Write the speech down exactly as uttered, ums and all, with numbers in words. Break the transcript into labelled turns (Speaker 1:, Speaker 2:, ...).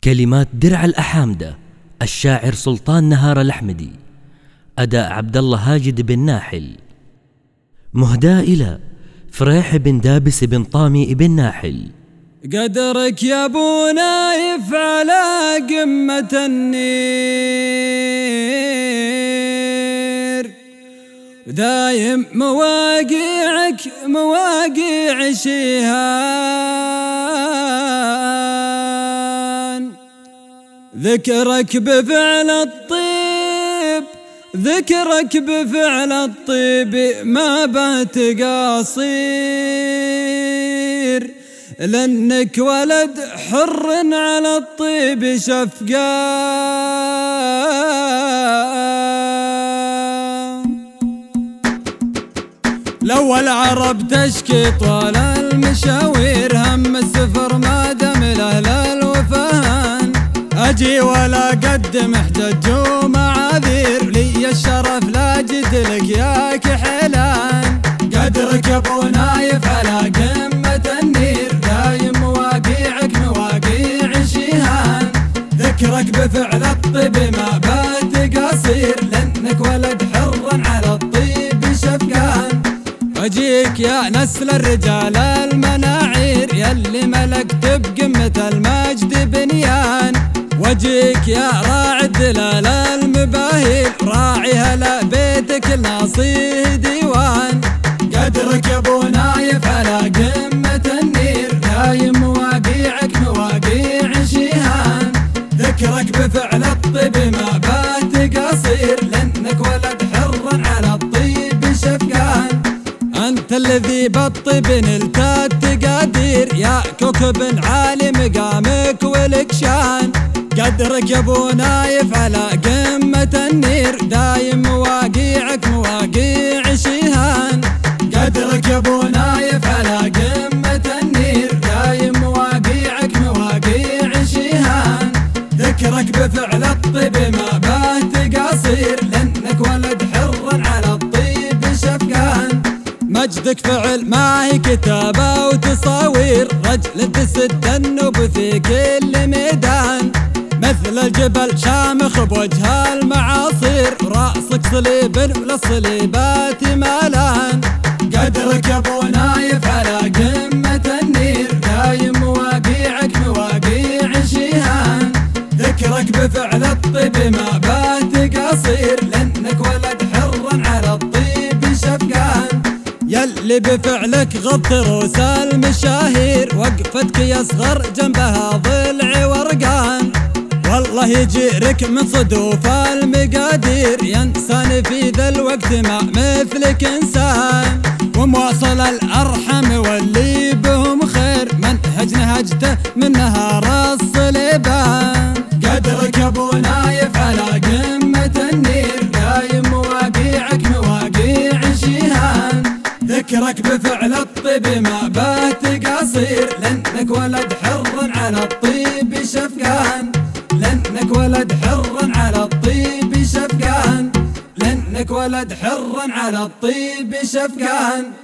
Speaker 1: كلمات درع الأحامدة الشاعر سلطان نهار الأحمدي، أداء عبد الله هاجد بن ناحل، مهداة إلى فريح بن دابس بن طامي بن ناحل.
Speaker 2: قدرك يا ابو نايف على قمة النير، دايم مواقعك مواقع شيهان، ذكرك بفعل الطيب ذكرك بفعل الطيب ما بات قصير، لأنك ولد حر على الطيب شفقان. لو العرب تشكي طول المشاوير، هم السفر ما دام لأهل الوفان، أجي ولا قدم احتج ومعاذير، لي الشرف لا جد لك يا كحلان. قدرك يا ابو نايف على قمة النير، دايم مواقيعك مواقيع شيهان، ذكرك بفعل الطيب ما بات قصير، لأنك ولد حر على الطيب شفقان. أجيك يا نسل الرجال المناعير، يلي ملكت بقمة المجد بنيان، وجيك يا راعي الدلال المباهير، راعي هلا بيتك الناصيه ديوان. قدرك يا ابو نايف على قمة النير، دايم مواقيعك مواقيع شيهان، ذكرك بفعل الطيب ما بات قصير، لأنك ولد حر على الطيب شفقان. أنت الذي بالطيب نلت التقادير، يا كوكب عالي مقامك ولك شان. قدرك يا ابو نايف على قمة النير، دايم مواقيعك مواقيع شيهان. قدرك يا ابو نايف على قمة النير، دايم مواقيعك مواقيع شيهان، ذكرك بفعل الطيب ما بات قصير، لأنك ولد حر على الطيب شفقان. مجدك فعل ما هي كتابة وتصاوير، رجل تسد النوب في كل ميدان، مثل الجبل شامخ بوجه المعاصير، رأسك صليب وللصليبات مالان. قدرك يا ابو نايف على قمة النير، دايم مواقيعك مواقيع شيهان، ذكرك بفعل الطيب ما بات قصير، لأنك ولد حر على الطيب شفقان. يلي بفعلك غض روس المشاهير، وقفتك يصغر جنبها ضلع ورقان، والله يجيرك من صدوف المقادير، ينسان في ذا الوقت ما مثلك انسان، ومواصل الارحم واللي بهم خير، منهج نهجته من نهار الصليبان. قدرك يا ابو نايف على قمة النير، دايم مواقيعك مواقيع شيهان، ذكرك بفعل الطيب ما بات قصير، لأنك ولد حر على الطيب شفقان، لأنك ولد حر على الطيب شفقان، لأنك ولد حر على الطيب شفقان.